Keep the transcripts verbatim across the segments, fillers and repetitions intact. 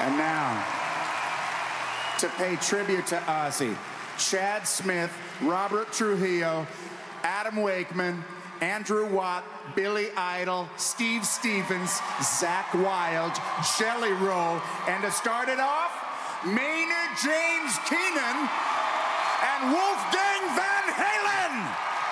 And now, to pay tribute to Ozzy, Chad Smith, Robert Trujillo, Adam Wakeman, Andrew Watt, Billy Idol, Steve Stevens, Zakk Wylde, Jelly Roll, and to start it off, Maynard James Keenan and Wolfgang Van Halen!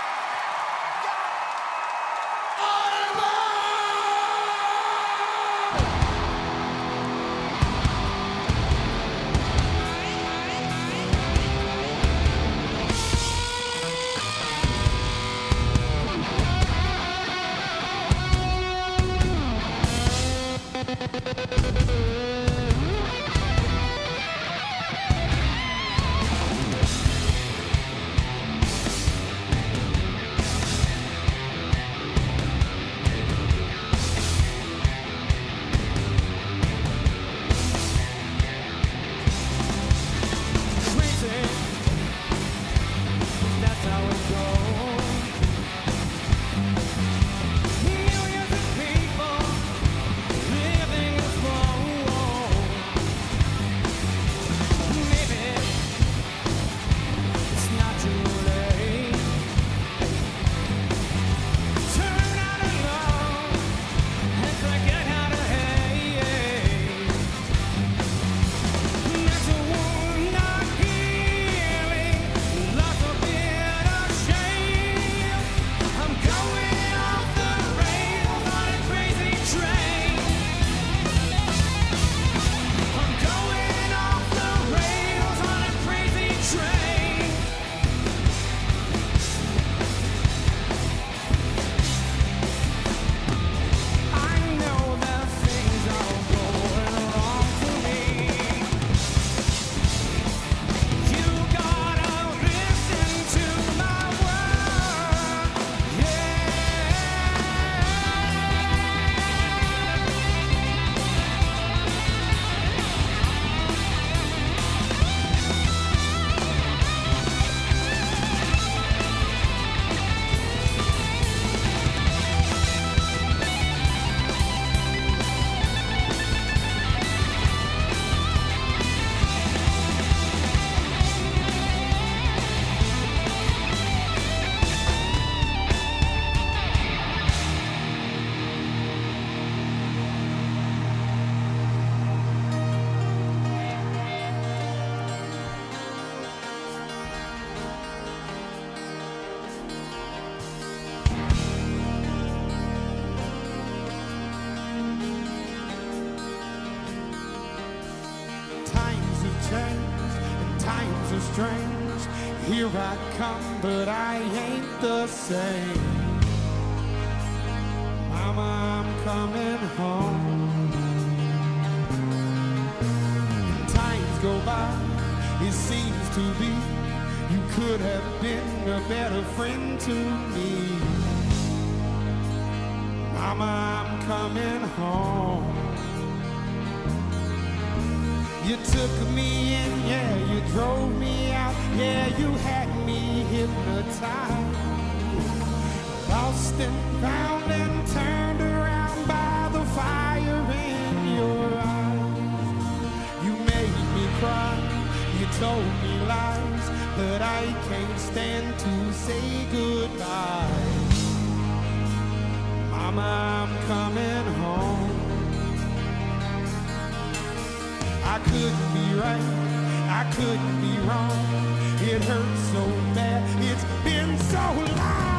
Strange. Here I come, but I ain't the same. Mama, I'm coming home. And times go by, it seems to be you could have been a better friend to me. Mama, I'm coming home. You took me in, yeah, you drove me out, yeah, you had me hypnotized. Lost and found and turned around by the fire in your eyes. You made me cry, you told me lies, but I can't stand to say goodbye. Mama, I'm coming home. I couldn't be right, I couldn't be wrong. It hurts so bad, it's been so long.